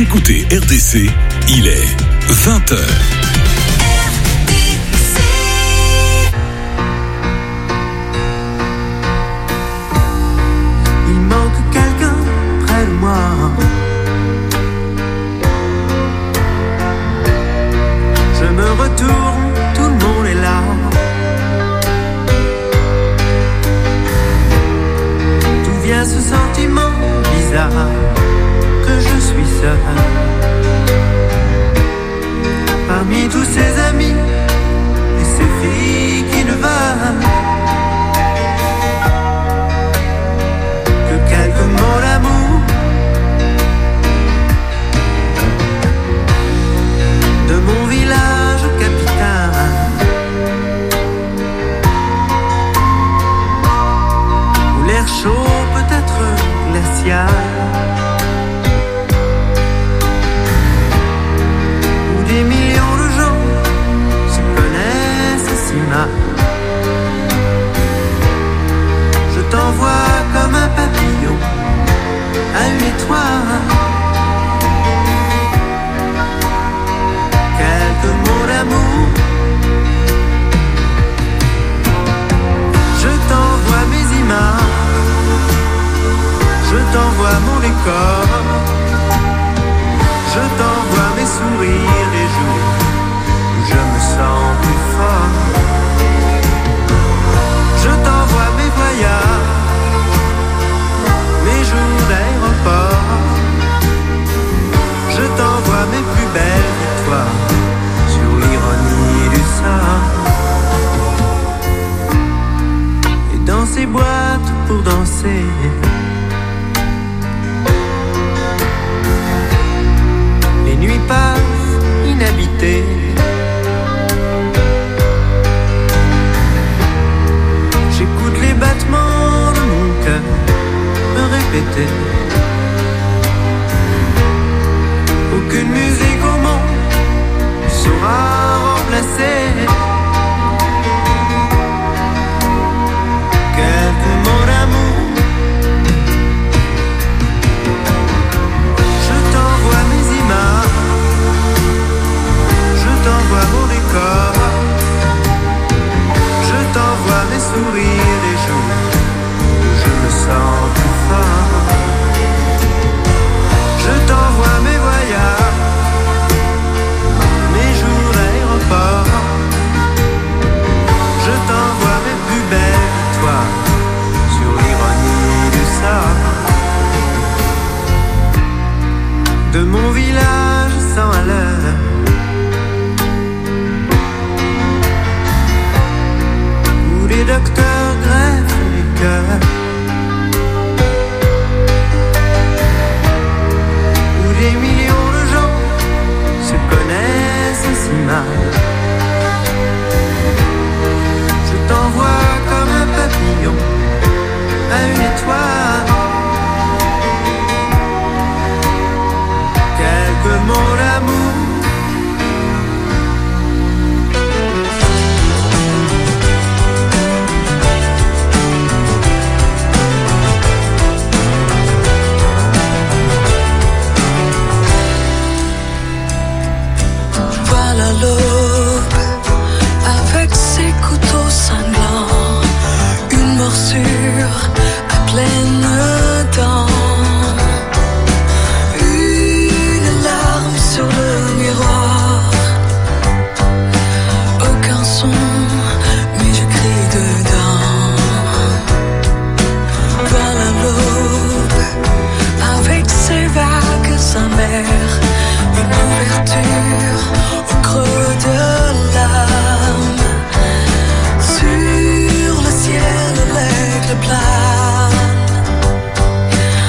écoutez RDC, il est 20h. Il manque quelqu'un près de moi. Je me retourne, tout le monde est là. D'où vient ce sentiment bizarre que je suis seul parmi tous ces amis et ces filles qui ne veulent que quelques mots d'amour, de mon village capital, où l'air chaud peut être glacial, où des millions de gens se connaissent si mal. Je t'envoie comme un papillon à une étoile, quelques mots d'amour. Je t'envoie mes images, je t'envoie mon décor, je t'envoie mes sourires des jours où je me sens plus fort. Je t'envoie mes voyages, mes jours d'aéroport, je t'envoie mes plus belles victoires sur l'ironie du sort. Et dans ces boîtes pour danser, les nuits passent inhabitées. J'écoute les battements de mon cœur me répéter. Aucune musique au monde ne saura remplacer quelques mots d'amour. Je t'envoie mes images, je t'envoie mon décor, je t'envoie mes sourires des jours où je me sens plus fort. Je t'envoie mes voyages, mes jours d'aéroport, je t'envoie mes plus belles victoires sur l'ironie du sort. De mon village sans à l'heure, où les docteurs greffent les cœurs, où des millions de gens se connaissent si mal. Je t'envoie comme un papillon à une étoile, quelques mots d'amour. Voilà l'aube avec ses couteaux sanglants, une morsure à pleine dent, une larme sur le miroir, aucun son, mais je crie dedans. Voilà l'aube avec ses vagues amères, une ouverture au creux de l'âme, sur le ciel l'aigle plane,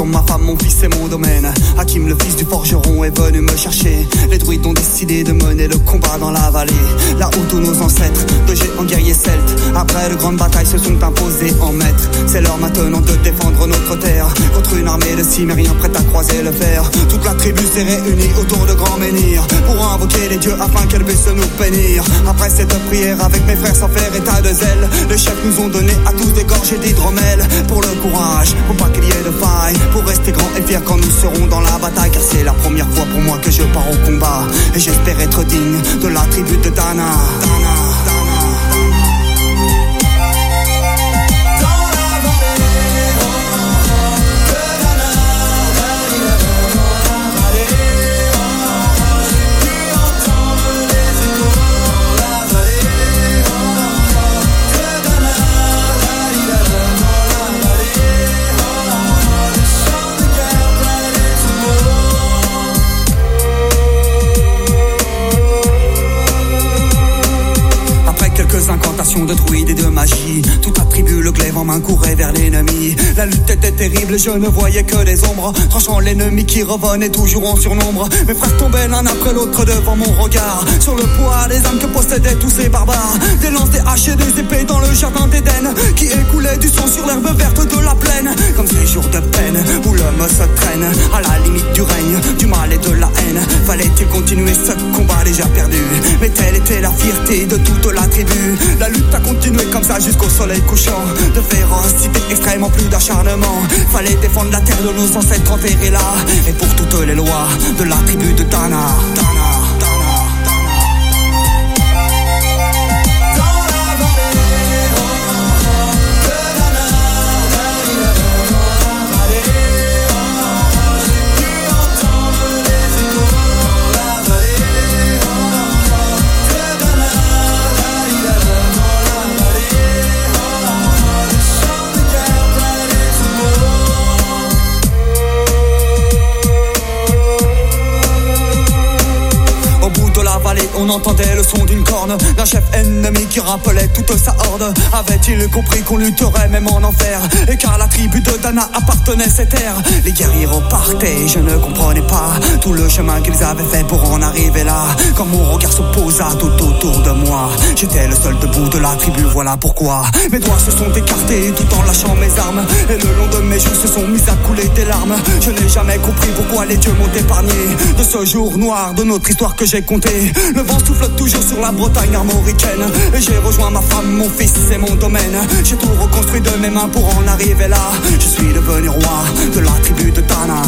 sur ma femme, mon fils et mon domaine. Hakim, le fils du forgeron, est venu me chercher. Les druides ont décidé de mener le combat dans la vallée, là où tous nos ancêtres, de géants guerriers celtes, après de grandes batailles se sont imposés en maîtres. C'est l'heure maintenant de défendre notre terre contre une armée de Cimériens prête à croiser le fer. Toute la tribu s'est réunie autour de grands menhirs pour invoquer les dieux afin qu'elle puisse nous bénir. Après cette prière avec mes frères sans faire état de zèle, les chefs nous ont donné à tous des gorgées d'hydromel. Pour le courage, pour pas qu'il y ait de faille, pour rester grand et fier quand nous serons dans la bataille. Car c'est la première fois pour moi que je pars au combat, et j'espère être digne de la tribu de Dana. Incantations de druides et de magie, toute la tribu, le glaive en main, courait vers l'ennemi. La lutte était terrible, je ne voyais que des ombres, tranchant l'ennemi qui revenait toujours en surnombre. Mes frères tombaient l'un après l'autre devant mon regard, sur le poids des âmes que possédaient tous ces barbares. Des lances, des haches et des épées dans le jardin d'Éden, qui écoulait du sang sur l'herbe verte de la plaine. Comme ces jours de peine où l'homme se traîne à la limite du règne, du mal et de la haine. Fallait-il continuer ce combat déjà perdu? Mais telle était la fierté de toute la tribu. La lutte a continué comme ça jusqu'au soleil couchant. De férocité extrême en plus d'acharnement. Fallait défendre la terre de nos ancêtres enterrés là. Et pour toutes les lois de la tribu de Dana. On entendait le son d'une corne d'un chef ennemi qui rappelait toute sa horde. Avait-il compris qu'on lutterait même en enfer, et qu'à la tribu de Dana appartenait cette terre? Les guerriers repartaient, je ne comprenais pas tout le chemin qu'ils avaient fait pour en arriver là. Quand mon regard se posa tout autour de moi, j'étais le seul debout de la tribu, voilà pourquoi mes doigts se sont écartés tout en lâchant mes armes, et le long de mes joues se sont mis à couler des larmes. Je n'ai jamais compris pourquoi les dieux m'ont épargné de ce jour noir de notre histoire que j'ai compté. Le vent souffle toujours sur la Bretagne armoricaine, et j'ai rejoint ma femme, mon fils et mon domaine. J'ai tout reconstruit de mes mains pour en arriver là. Je suis devenu roi de la tribu de Dana.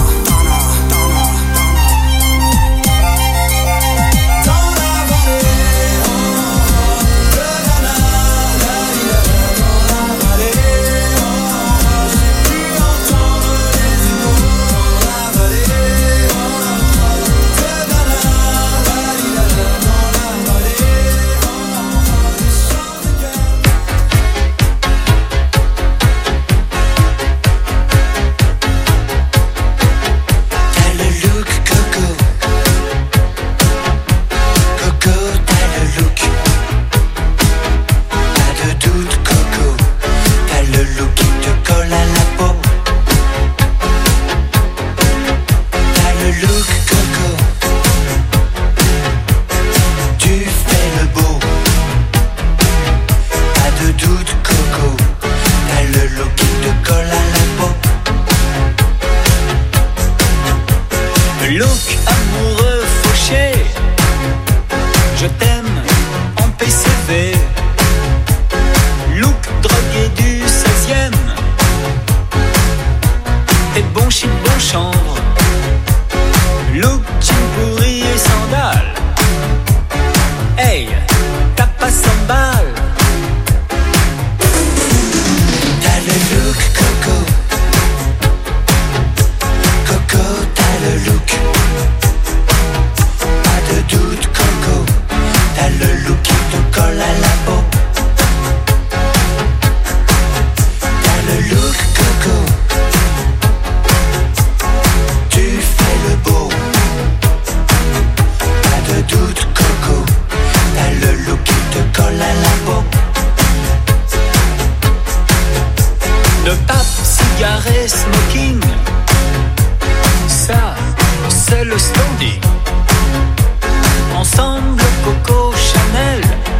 le Standy. Ensemble, Coco Chanel.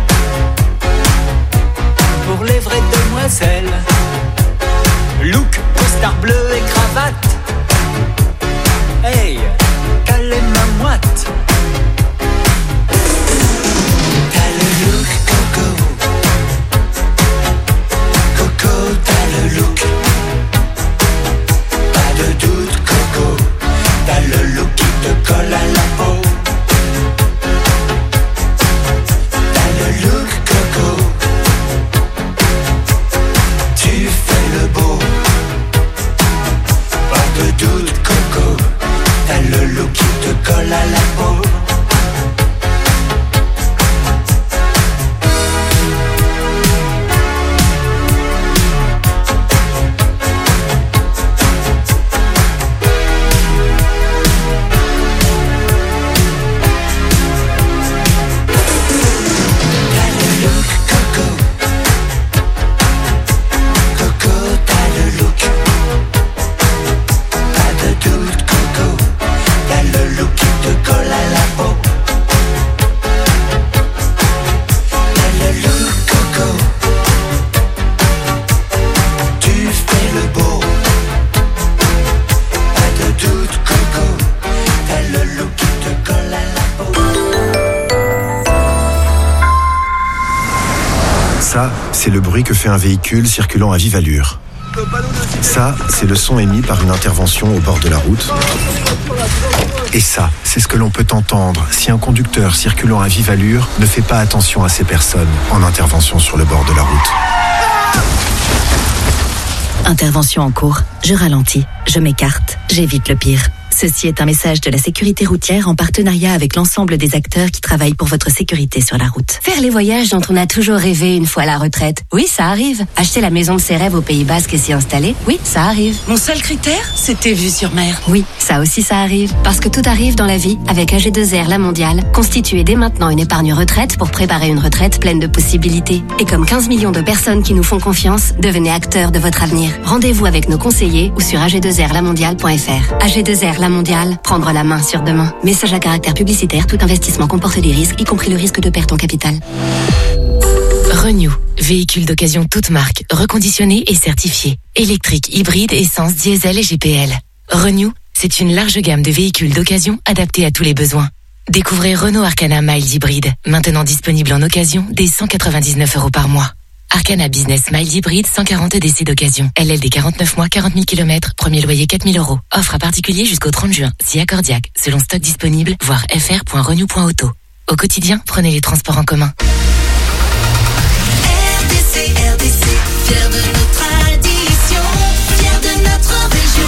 Pour les vraies demoiselles. Look, costard bleu et cravate. Hey, t'as les mains moites. T'as le look, Coco. Coco, t'as le look. Pas de doute, Coco. T'as le look qui te colle à la peau. T'as le look, Coco. Tu fais le beau. Pas de doute, Coco. T'as le look qui te colle à la peau. Ça, c'est le bruit que fait un véhicule circulant à vive allure. Ça, c'est le son émis par une intervention au bord de la route. Et ça, c'est ce que l'on peut entendre si un conducteur circulant à vive allure ne fait pas attention à ces personnes en intervention sur le bord de la route. Intervention en cours. Je ralentis, je m'écarte, j'évite le pire. Ceci est un message de la sécurité routière en partenariat avec l'ensemble des acteurs qui travaillent pour votre sécurité sur la route. Faire les voyages dont on a toujours rêvé une fois à la retraite. Oui, ça arrive. Acheter la maison de ses rêves au Pays Basque et s'y installer. Oui, ça arrive. Mon seul critère, c'était vue sur mer. Oui, ça aussi ça arrive. Parce que tout arrive dans la vie avec AG2R La Mondiale. Constituez dès maintenant une épargne retraite pour préparer une retraite pleine de possibilités. Et comme 15 millions de personnes qui nous font confiance, devenez acteurs de votre avenir. Rendez-vous avec nos conseillers ou sur ag2rlamondiale.fr. AG2R La Mondiale, prendre la main sur demain. Message à caractère publicitaire, tout investissement comporte des risques, y compris le risque de perte en capital. Renew, véhicule d'occasion toute marque, reconditionné et certifié. Électrique, hybride, essence, diesel et GPL. Renew, c'est une large gamme de véhicules d'occasion adaptés à tous les besoins. Découvrez Renault Arcana Mild Hybride, maintenant disponible en occasion dès 199 € par mois. Arcana Business Mild Hybride, 140 EDC d'occasion. LLD 49 mois, 40 000 km, premier loyer 4 000 €. Offre à particulier jusqu'au 30 juin, si accordiaque, selon stock disponible, voir fr.renew.auto. Au quotidien, prenez les transports en commun. RDC, fier de nos traditions, fier de notre région.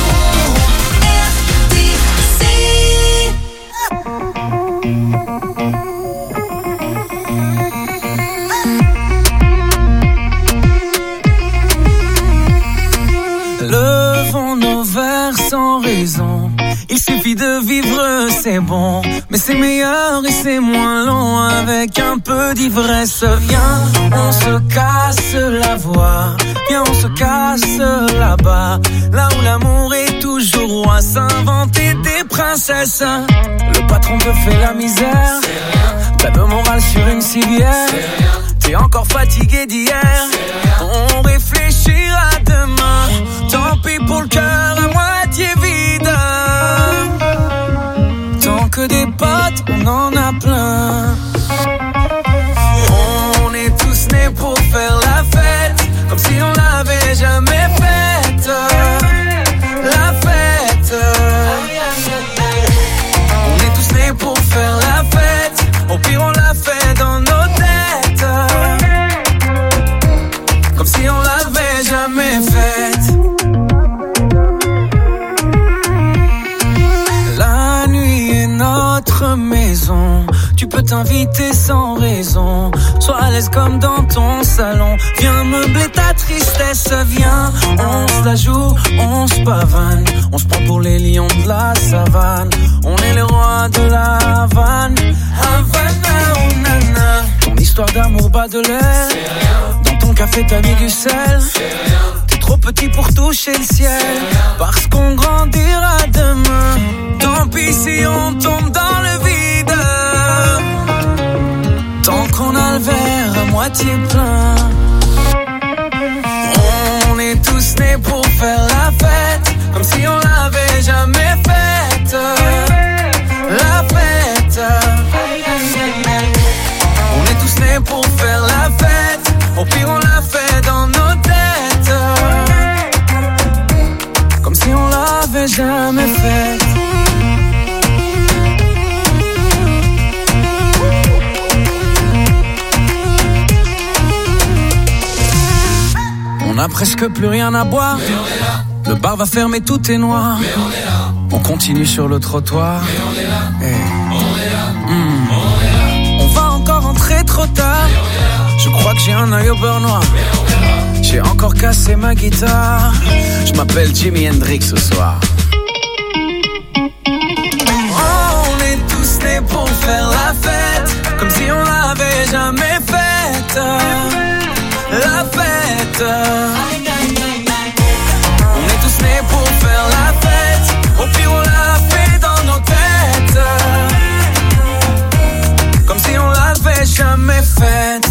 Levons nos verres sans raison. Il suffit de vivre, c'est bon. Mais c'est meilleur et c'est moins long avec un peu d'ivresse. Viens, on se casse la voix. Viens, on se casse là-bas. Là où l'amour est toujours roi. S'inventer des princesses. Le patron te fait la misère. T'as le moral sur une civière. T'es encore fatigué d'hier. On réfléchira demain. Tant pis pour le cœur à moitié vide. Tant que des potes, on en a plein. On est tous nés pour faire la fête, comme si on l'avait jamais faite. La fête. On est tous nés pour faire la fête. Au pire on la fait dans nos têtes, comme si on l'avait jamais faite. La nuit est notre maison. Tu peux t'inviter sans raison. Sois à l'aise comme dans ton salon. Viens meubler ta tristesse. Viens, on se la joue, on se pavane. On se prend pour les lions de la savane. On est les rois de la Havane. Havana, oh nana. Ton histoire d'amour bat de l'air. Dans ton café t'as mis du sel. T'es trop petit pour toucher le ciel. Parce qu'on grandira demain. Tant pis si on moitié plein. On est tous nés pour faire la fête, comme si on l'avait jamais faite. La fête. On est tous nés pour faire la fête, au pire on la fait dans nos têtes, comme si on l'avait jamais faite. On n'a presque plus rien à boire, le bar va fermer, tout est noir. On continue sur le trottoir. On va encore rentrer trop tard. Je crois que j'ai un œil au beurre noir. J'ai encore cassé ma guitare. Je m'appelle Jimi Hendrix ce soir. On est tous nés pour faire la fête, comme si on l'avait jamais faite. La fête. On est tous nés pour faire la fête, au pire on l'a fait dans nos têtes, comme si on l'avait jamais faite.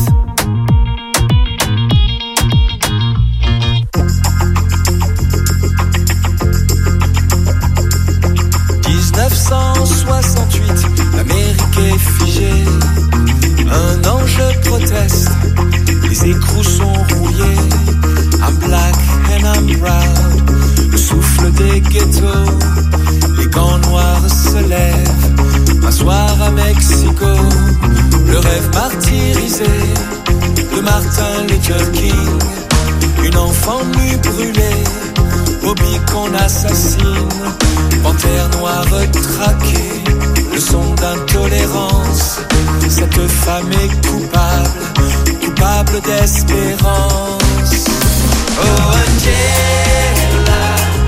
L'Amérique est figée, un ange proteste, les écrous sont rouillés. I'm black and I'm proud, le souffle des ghettos, les gants noirs se lèvent. Un soir à Mexico, le rêve martyrisé de Martin Luther King. Une enfant nue brûlée, Bobby qu'on assassine. Panthère noire traquée, le son d'intolérance. Cette femme est coupable, coupable d'espérance. Oh Angela,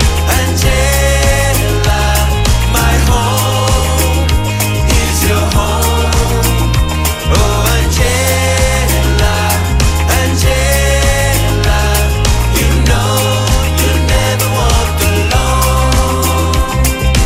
Angela, my home is your home. Oh Angela, Angela, you know you never walk alone.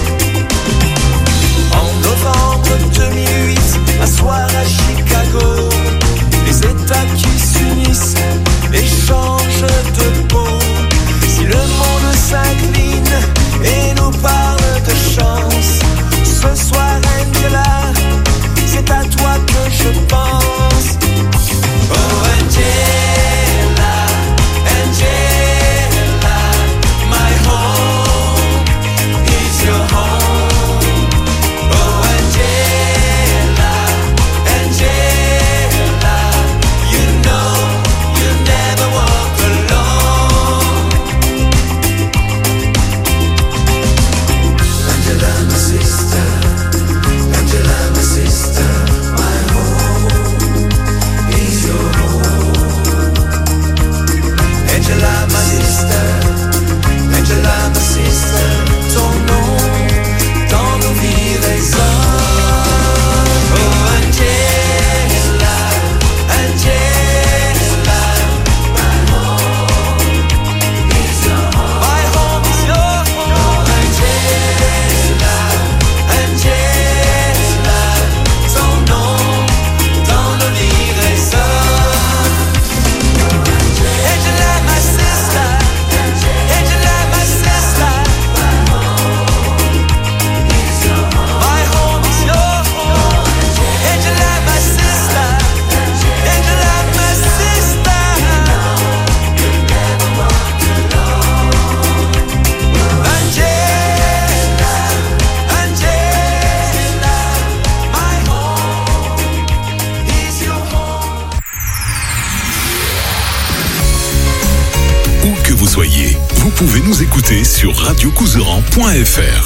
En novembre 2008, un soir à Chicago, les États qui s'unissent et changent de peau. Si le monde s'incline et nous parle de chance, ce soir Angela, c'est à toi que je pense. Oh Angela, Angela, my home is your home. Oh Angela, Angela, you know you never walk alone. Angela, my sister, Angela, my sister, my home is your home. Angela, my sister, Angela, my sister, ton nom dans nos vies résonne. Oh Angela, Angela, my home is your home. My home is your home. Angela, Angela, ton nom dans nos vies résonne. Angela, my sister, Angela, my sister, my home is your home. My home is your home. Angela, my sister, Angela, my sister. You never walk alone. Angela, Angela, my home is your home. Où que vous soyez, vous pouvez nous écouter sur radiocouseran.fr.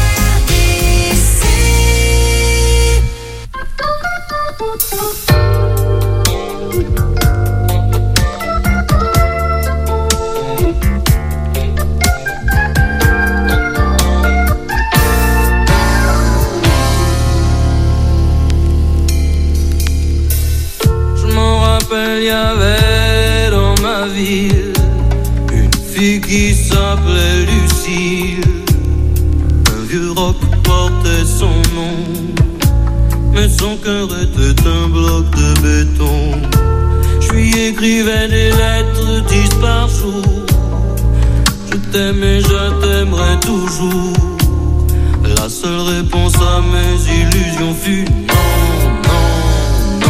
Je m'en rappelle, y avait dans ma ville une fille qui s'appelait Lucille. Un vieux roc portait son nom, mais son cœur était un bloc de béton. Je je lui écrivais des lettres 10 par jour. Je t'aime et je t'aimerai toujours. La seule réponse à mes illusions fut non,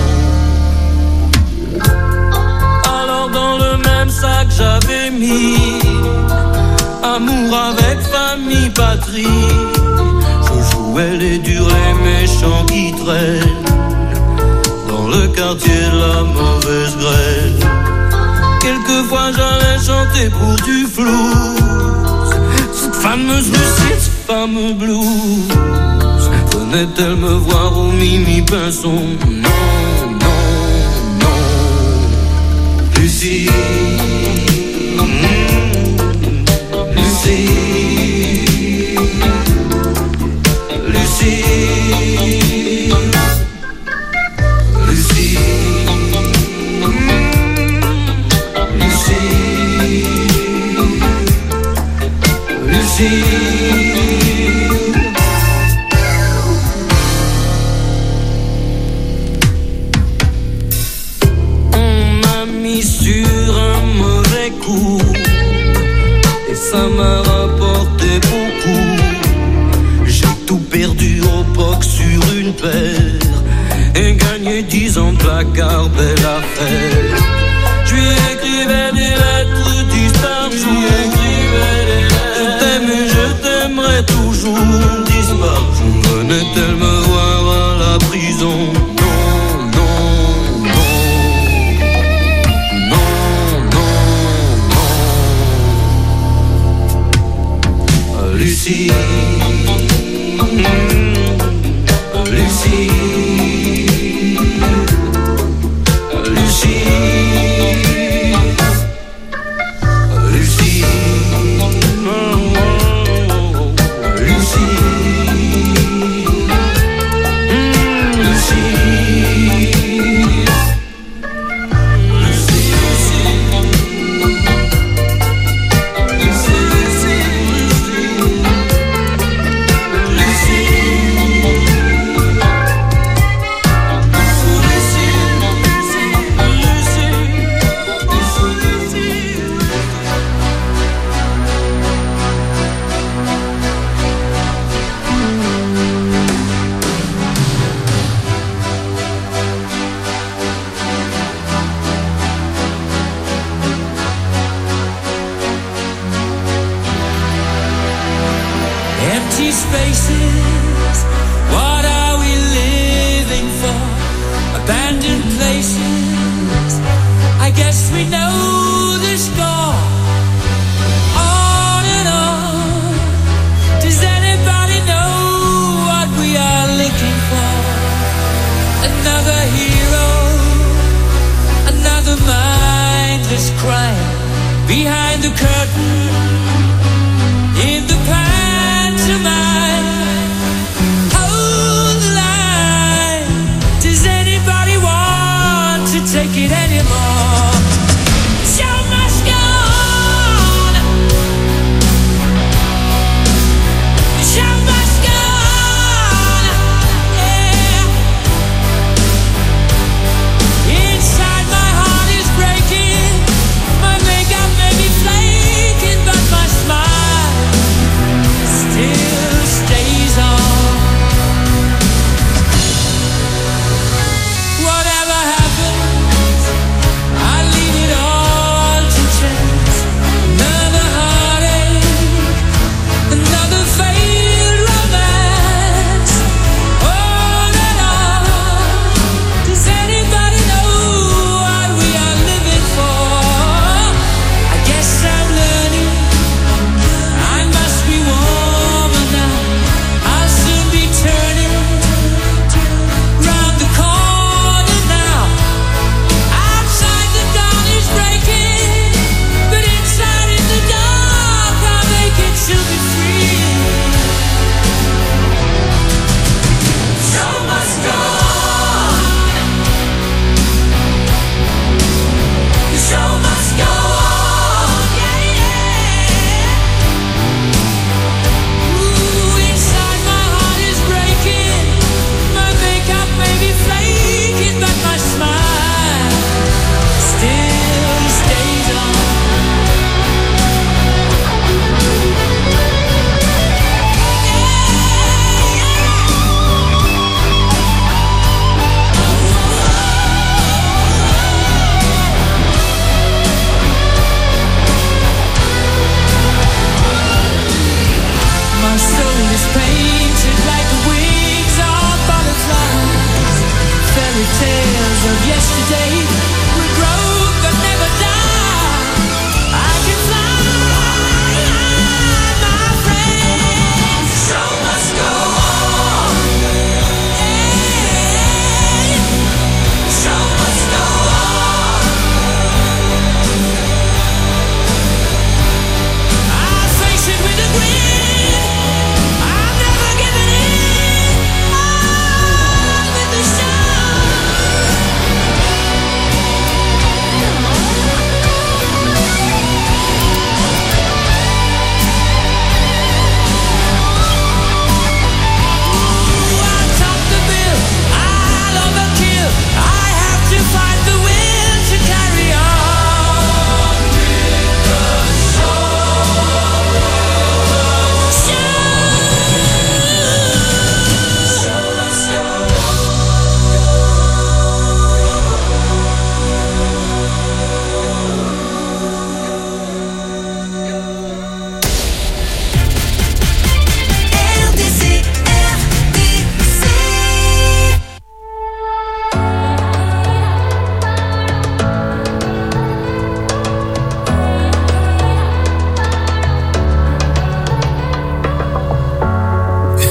non, non. Alors dans le même sac j'avais mis amour avec famille, patrie. Je jouais les durs, les méchants qui traînent dans le quartier de la mauvaise graine. Quelquefois j'allais chanter pour du flou, cette fameuse Lucie, ce fameux blues. Venait-elle me voir au Mimi Pinson? Non, non, non. Lucie, Lucie, Lucie, Lucie, Lucie, Lucie. On m'a mis sur un mauvais coup et ça m'a rapporté beaucoup. J'ai tout perdu au POC sur une paire et gagné 10 ans de placard, belle affaire. Je lui écrivais des lettres 10 par jour. Je t'aime et je t'aimerai toujours. 10 par jour. Venait-elle me voir à la prison? Non, non, non. Non, non, non. Lucie, Lucie, Lucie, Lucie, Empty spaces, what are we living for? Abandoned places, I guess we know the score. On and on, does anybody know what we are looking for? Another hero, another mindless crime behind the curtain, in the pantomime. Hold the line. Does anybody want to take it anymore? Show must go on. Show must go on. Yeah. Inside my heart is breaking. My makeup made me flame.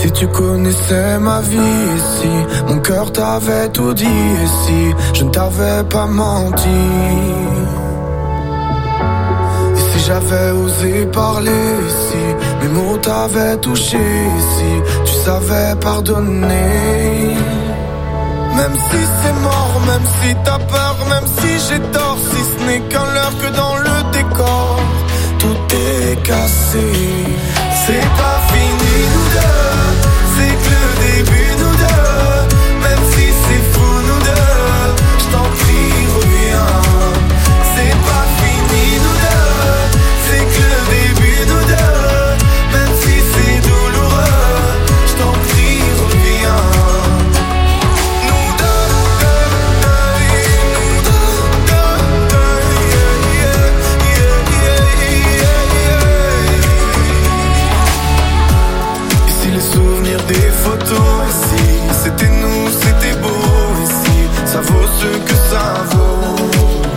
Si tu connaissais ma vie, et si mon cœur t'avait tout dit, et si je ne t'avais pas menti, et si j'avais osé parler, et si mes mots t'avaient touché, et si tu savais pardonner. Même si c'est mort, même si t'as peur, même si j'ai tort, si ce n'est qu'un leurre que dans le décor, tout est cassé. C'est pas fini nous deux, c'est que le début nous deux. Même si c'est fou nous deux, je t'en prie reviens. C'est pas fini nous deux, c'est que le début nous deux. Même si c'est douloureux, je t'en prie reviens. Des photos, ici, c'était nous, c'était beau, ici, ça vaut ce que ça vaut.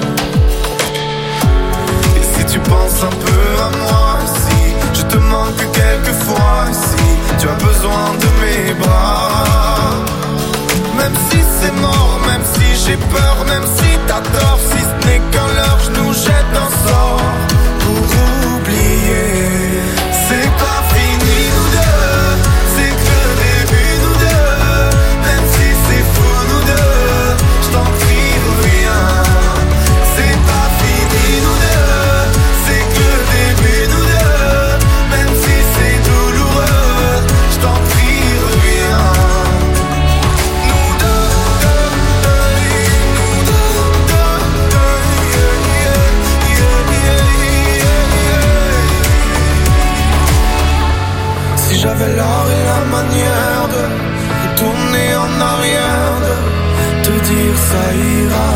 Et si tu penses un peu à moi, ici, je te manque quelquefois, ici, tu as besoin de mes bras. Même si c'est mort, même si j'ai peur, même si t'as tort, si ce n'est qu'un leurre, je nous jette un sort pour oublier. C'est pas fini nous deux, c'est que le début nous deux. Même si c'est fou nous deux, je t'en prie reviens. C'est pas fini nous deux, c'est que le début nous deux. Même si c'est douloureux, je t'en prie reviens. Nous deux, nous deux, si j'avais l'art et la manière de retourner en arrière, de te dire ça ira.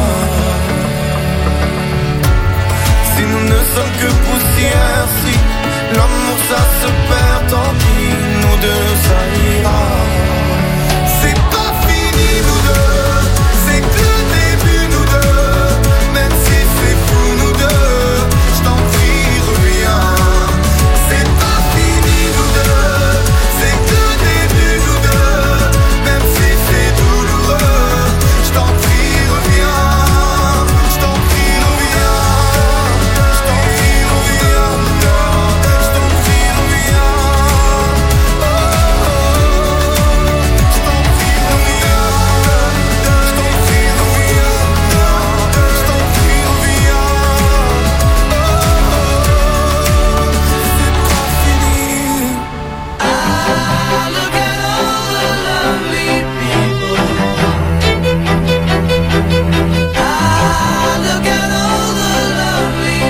Si nous ne sommes que poussière, si l'amour ça se perd, tant pis, nous deux ça ira. C'est pas fini nous deux, c'est que le début nous deux. Même si c'est fou nous deux, je t'en prie reviens. C'est pas fini nous deux, c'est que le début nous deux. Même si c'est douloureux, je t'en prie reviens. Je t'en prie reviens. Je t'en prie reviens. Je t'en prie reviens. Je t'en prie reviens. Je t'en prie reviens. Je t'en prie reviens. C'est pas fini. Look at all the lovely people. Look at all the lovely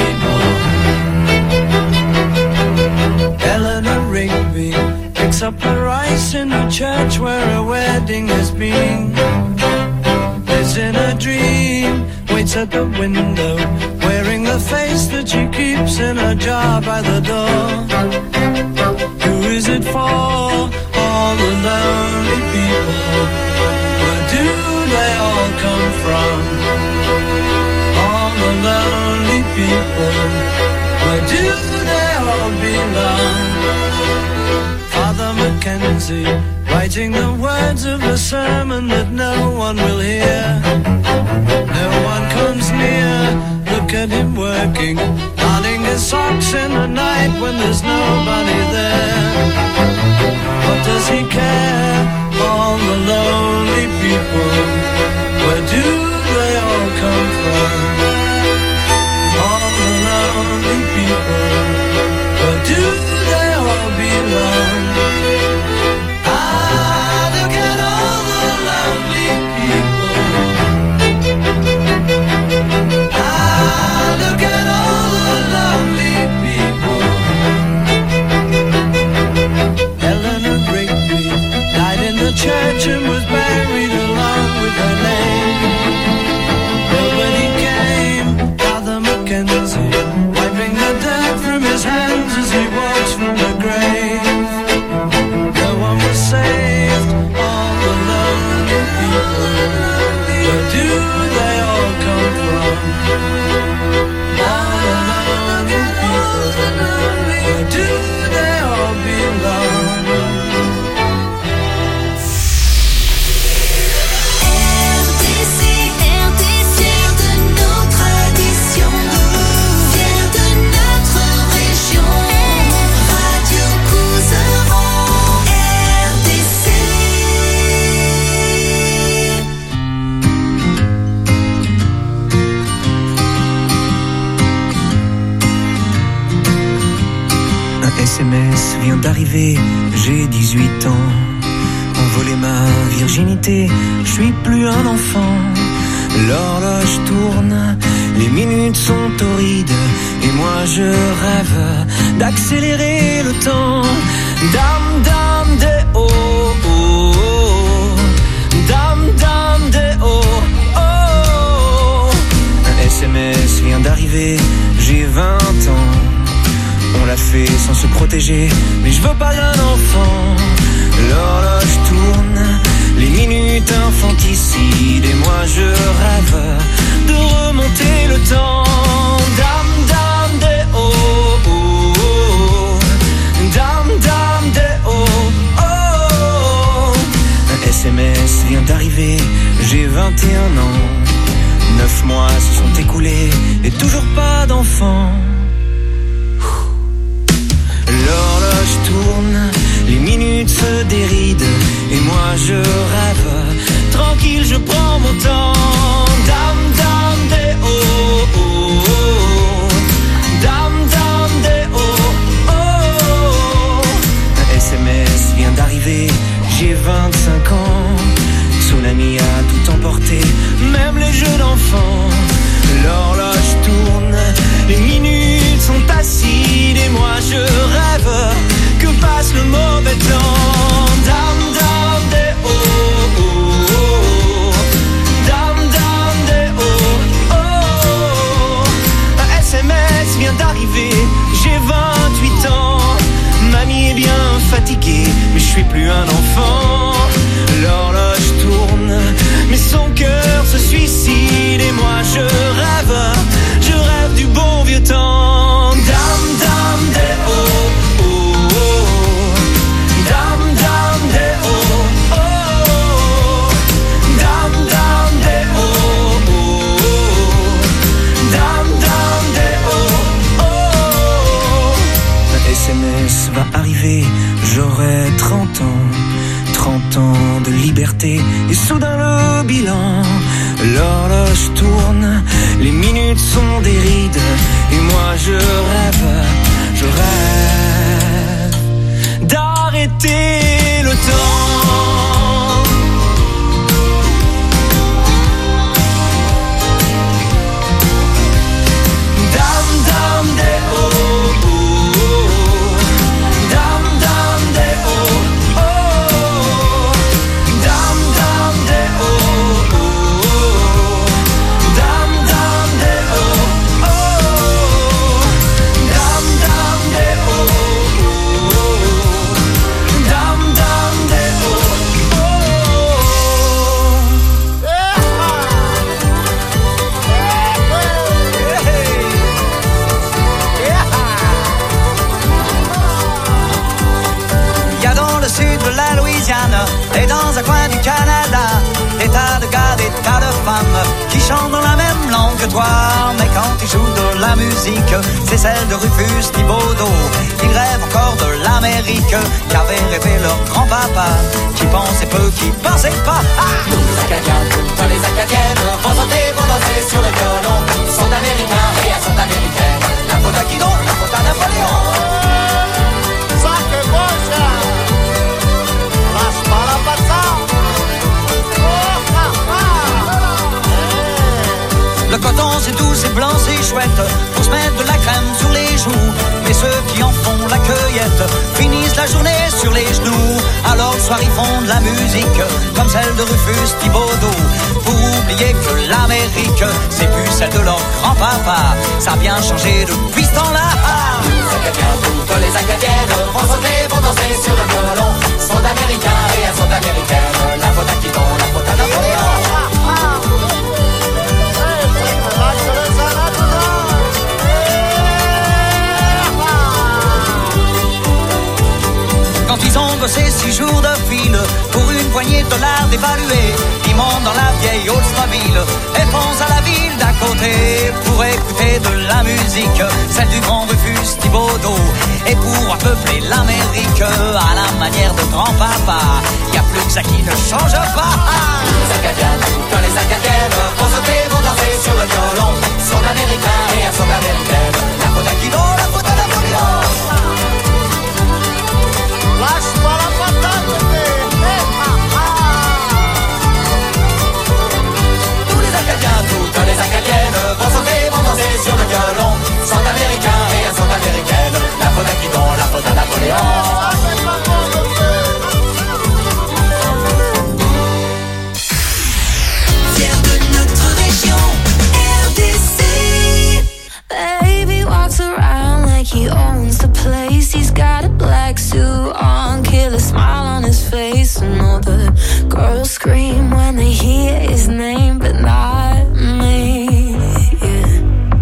people. Eleanor Rigby picks up her rice in a church where a wedding has been. Lives in a dream, waits at the window, wearing the face that she keeps in a jar by the door. Who is it for? All the lonely people. Where do they all come from? All the lonely people. Where do they all belong? Father Mackenzie, writing the words of a sermon that no one will hear. No one comes near. Look at him working, darning his socks in the night when there's nobody there. What does he care? All the lonely people. Where do they all come from? All the lonely people. Where do they all belong? Look at all the lonely people. Look at all the lonely people. Eleanor Rigby vient d'arriver, j'ai 18 ans. On volait ma virginité, je suis plus un enfant. L'horloge tourne, les minutes sont torrides, et moi je rêve d'accélérer le temps. Dame, dame, des oh, oh, oh. Dame, dame, des oh, oh, oh. Un SMS vient d'arriver, j'ai 20 ans. On l'a fait sans se protéger, mais je veux pas d'un enfant. L'horloge tourne, les minutes infanticides, et moi je rêve de remonter le temps. Dame, dame, des oh, oh, oh. Dame, dame, des oh, oh, oh. Un SMS vient d'arriver, j'ai 21 ans. 9 mois se sont écoulés, et toujours pas d'enfant. L'horloge tourne, les minutes se dérident, et moi je rêve, tranquille je prends mon temps. Dame, dame, des oh, oh, oh. Dame, dame, des oh, oh, oh. Un SMS vient d'arriver, j'ai 25 ans. Tsunami a tout emporté, même les jeux d'enfants. L'horloge tourne, les minutes sont acides, et moi je rêve que passe le mauvais temps. Dame, dame, des oh, oh, oh. Dame, dame, des oh, oh, oh. Un SMS vient d'arriver, j'ai 28 ans. Mamie est bien fatiguée, mais je suis plus un enfant. L'horloge tourne, mais son cœur se suicide, et moi je rêve du bon vieux temps. Dame, dame, des oh, oh, oh. Dame, dame, des oh, oh, oh. Dame, dame, des oh, oh, oh. Dame, dame, des oh, oh, oh. Un SMS va arriver, j'aurai 30 ans. 30 ans de liberté, et soudain le bilan. L'horloge tourne, les minutes sont des rides, et moi je rêve d'arrêter le temps. Dame, dame, des oh, oh, oh. Dame, dame, des oh, oh, oh. Dame, dame, des oh, oh, oh. Dame, dame, des oh, oh, oh. Dame, dame, des oh, oh, oh. Dame, dame, des oh, oh, Il y a dans le sud de la Louisiane et dans un coin du Canada des tas de gars, des tas de femmes qui chantent dans la même langue que toi. Mais quand ils jouent de la musique, c'est celle de Rufus Thibodeau. Ils rêvent encore de l'Amérique qu'avait rêvé leur grand-papa, qui pensait peu, qui pensait pas. Tous les Acadiens, toutes les Acadiennes vont danser sur le violon. Ils sont américains et elles sont américaines. La faute à qui donc? La faute à Napoléon. Ça que bon ça. Lâche pas la patate. Le coton c'est doux, c'est blanc, c'est chouette pour se mettre de la crème sur les joues. Mais ceux qui en font la cueillette finissent la journée sur les genoux. Alors le soir ils font de la musique comme celle de Rufus Thibodeau, pour oublier que l'Amérique c'est plus celle de leur grand-papa. Ça a bien changé depuis ce temps-là. Les Acadiens, toutes les Acadiennes vont sauter, vont danser sur le violon. Ils sont américains et elles sont américaines. La faute à qui donc? La faute à Napoléon. Quand ils ont bossé 6 jours de fil pour une poignée de dollars dévalués, ils montent dans la vieille Oldsmobile et foncent à la ville d'à côté pour écouter de la musique, celle du grand Rufus Thibodeau. Et pour peupler l'Amérique à la manière de grand-papa, y a plus que ça qui ne change pas. Les Acadiens, toutes les Acadiennes vont sauter, vont danser sur le violon. Ils sont américains et elles sont américaines. La faute à qui donc? La faute à Napoléon. scream when they hear his name, but not me. Yeah.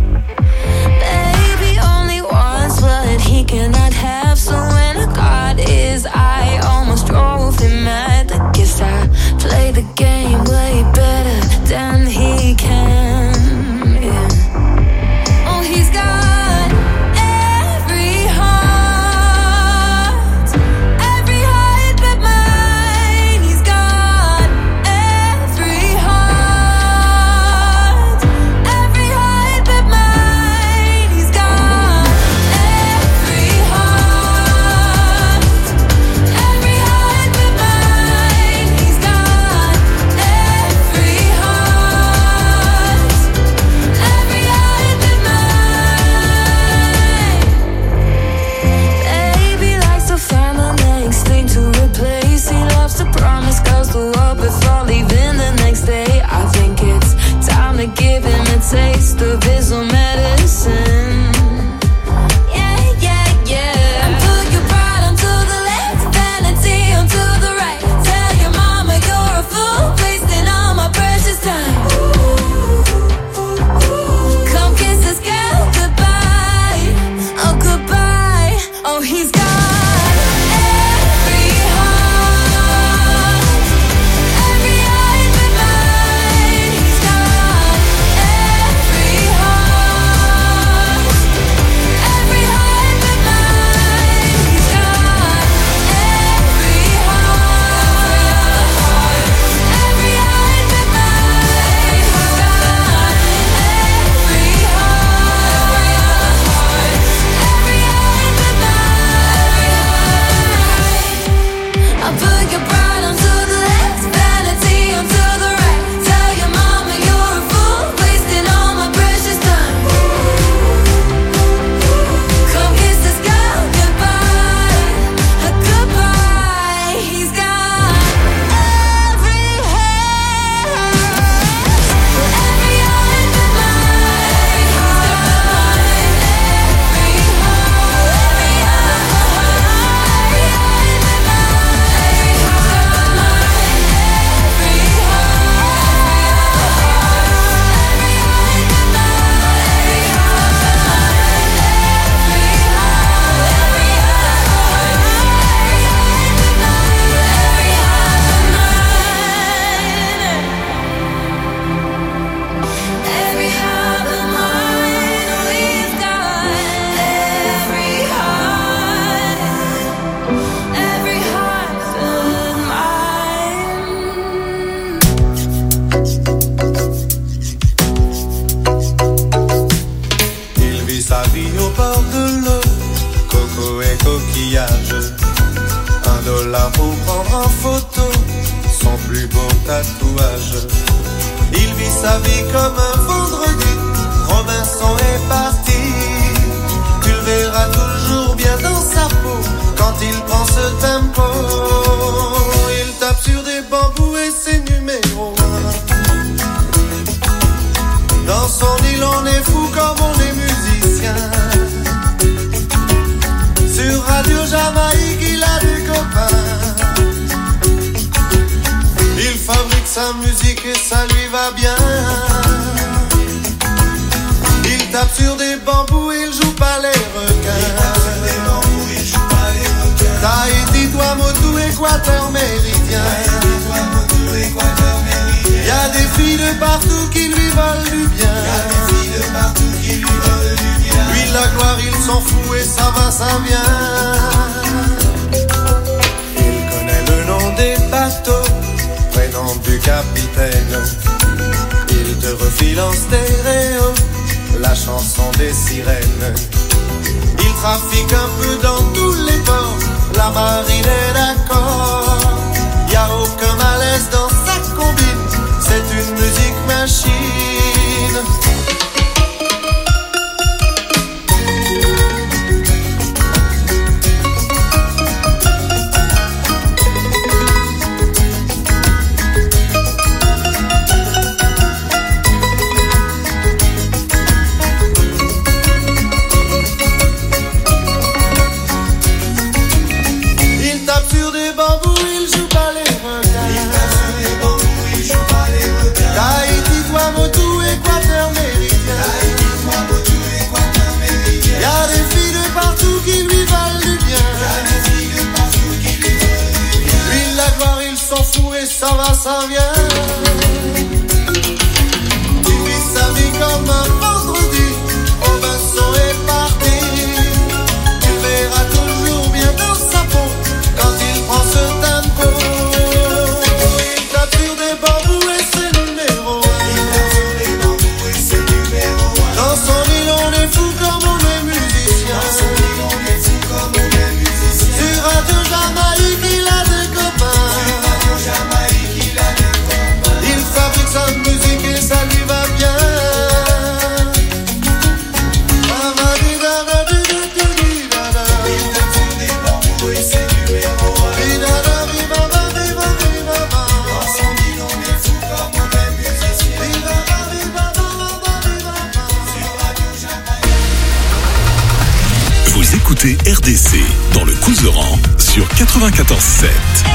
Baby only wants what he cannot have, so when I got his eye, almost drove him mad. I guess I play the game way better than he can. Yeah. Oh, he's got every heart but mine. He's got every heart but mine. He's got every heart but mine. He's got every heart but mine. Baby likes to find the next thing to replace. He loves to promise girls to love before leaving the next day. I think it's time to give him a taste of his own medicine. Yeah, yeah, yeah. And put your pride onto the left, vanity onto the right. Tell your mama you're a fool, wasting all my precious time. Come kiss this girl goodbye. Oh, goodbye. Oh, he's got every heart but mine. He's got every heart but mine. He's got every heart but mine. He's got every heart but mine. I'll put your pride onto the left, vanity onto the right. Tell your mama you're a fool, wasting all my precious time. Come kiss this girl goodbye, goodbye. He's got every heart but mine. He's got every every heart but mine. We've got every heart but mine. Il vit sa vie au bord de l'eau, coco et coquillage. $1 pour prendre en photo son plus beau tatouage. Il vit sa vie comme un vendredi, Robinson est parti. Tu le verras toujours bien dans sa peau quand il prend ce tempo. Il tape sur des bambous et c'est numéro 1. Dans son île on est fou comme on est musicien. Sur Radio Jamaïque il a des copains. Il fabrique sa musique et ça lui va bien. Il tape sur des bambous, il joue pas les requins. Tahiti, Tuamotu, Équateur méridien. Y'a des filles de partout qui lui veulent du bien. Lui la gloire il s'en fout et ça va, ça vient. Il connaît le nom des bateaux, prénom du capitaine. Il te refile en stéréo la chanson des sirènes. Il trafique un peu dans tous les ports, la marine est d'accord. Y a aucun malaise dans sa combine, c'est une musique machine. Il tape sur des bambous, il va, ça vient. Il vit sa vie comme un vendredi. Robinson est parti. Tu verras toujours bien dans sa peau quand il prend ce tempo. Il tape sur des bambous et c'est numéro 1. Dans son île on est fou comme on est musicien. Sur Radio Jamaïque il a des copains. Il fabrique sa musique et ça lui va bien. Vous écoutez RDC dans le Couseran sur 94.7.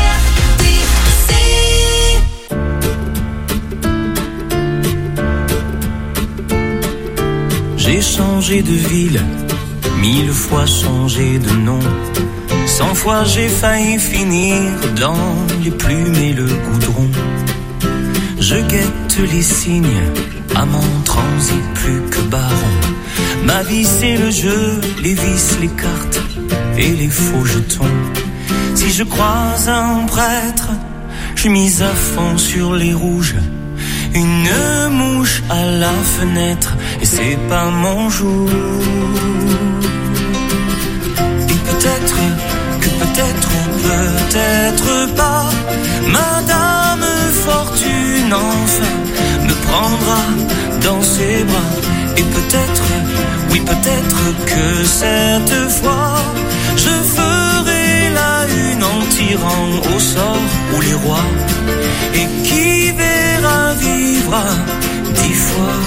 J'ai changé de ville, 1000 fois changé de nom. 100 fois j'ai failli finir dans les plumes et le goudron. Je guette les signes, amant, transit plus que baron. Ma vie c'est le jeu, les vis, les cartes et les faux jetons. Si je croise un prêtre, je mise à fond sur les rouges. Une mouche à la fenêtre et c'est pas mon jour. Et peut-être que peut-être ou peut-être pas, Madame Fortune enfin me prendra dans ses bras. Et peut-être, oui peut-être que cette fois je ferai la une en tirant au sort ou les rois. Et qui verra vivra 10 fois.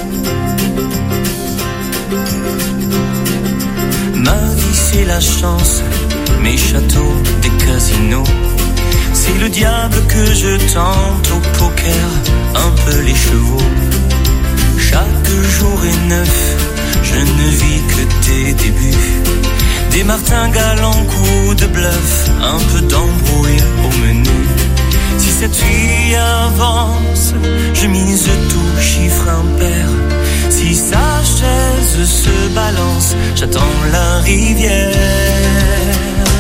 Ma vie c'est la chance, mes châteaux, des casinos. C'est le diable que je tente au poker, un peu les chevaux. Chaque jour est neuf, je ne vis que des débuts. Des martingales en coup de bluff, un peu d'embrouille au menu. Si cette fille avance, je mise tout, chiffre impair. Si sa chaise se balance, j'attends la rivière.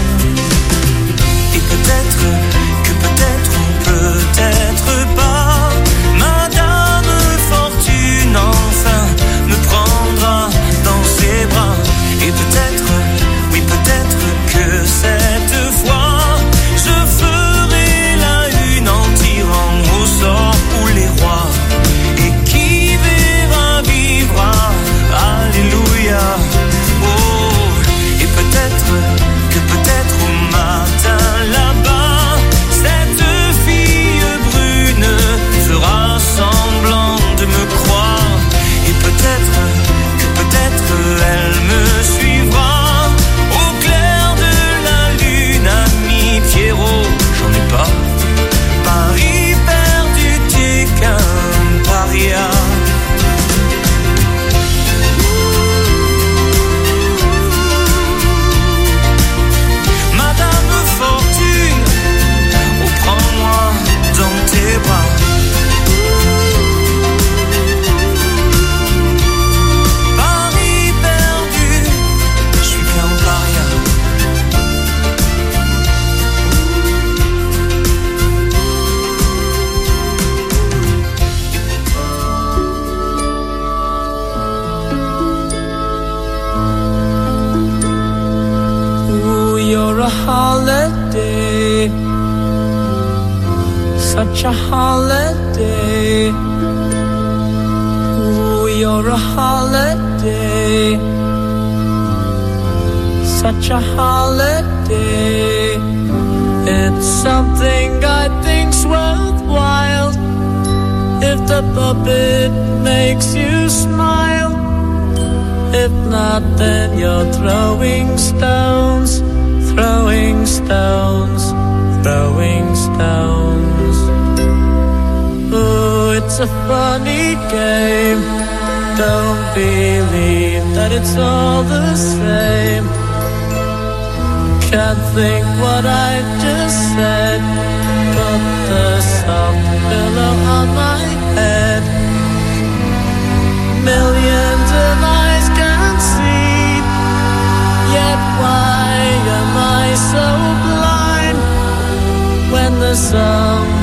Et peut-être que peut-être ou peut-être pas, Madame Fortune enfin me prendra dans ses bras. Et peut-être, oui peut-être que cette fois je ferai la une en tirant au sort ou les rois. Et qui verra vivra, alléluia. Oh, et peut-être que peut-être au matin là-bas, cette fille brune fera semblant de me croire. Et peut-être que peut-être elle me suivra au clair de la lune, ami Pierrot, j'en ai pas. Paris perdu, t'es qu'un paria. Madame Fortune, oh prends-moi dans tes bras. Paris perdu, je suis qu'un paria. Ooh, you're a holiday, such a holiday. Ooh, you're a holiday, such a holiday. It's something I think's worthwhile. If the puppet makes you smile, if not, then you're throwing stones, throwing stones, throwing stones. Ooh, it's a funny game. Don't believe that it's all the same. Can't think what I just said, but the sun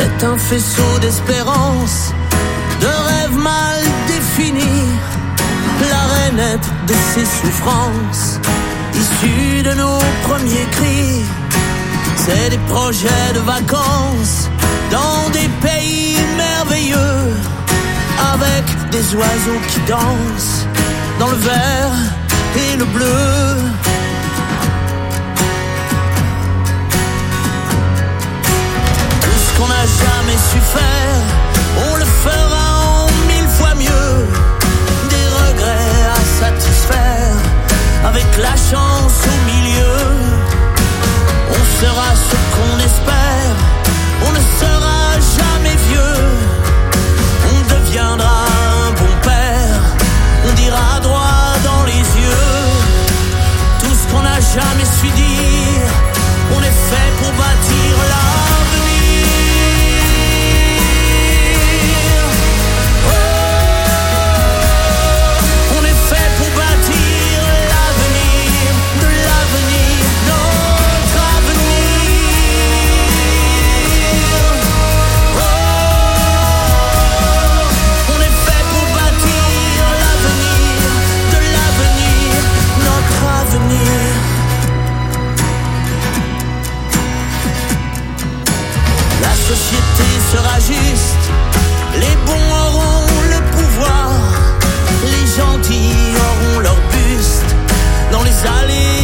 C'est un faisceau d'espérance, de rêves mal définis, la rainette de ses souffrances, issus de nos premiers cris. C'est des projets de vacances dans des pays merveilleux, avec des oiseaux qui dansent dans le vert et le bleu. Tout ce qu'on n'a jamais su faire, on le fera en 1000 fois mieux. Des regrets à satisfaire, avec la chance au milieu. On sera ce qu'on espère, on ne sera jamais vieux. On deviendra un bon père, on dira droit dans les yeux tout ce qu'on n'a jamais su dire. On est fait pour bâtir l'avenir. Oh, on est fait pour bâtir l'avenir, de l'avenir, notre avenir. Oh, on est fait pour bâtir l'avenir, de l'avenir, notre avenir. La société sera juste, les bons auront le pouvoir, les gentils auront leur buste dans les allées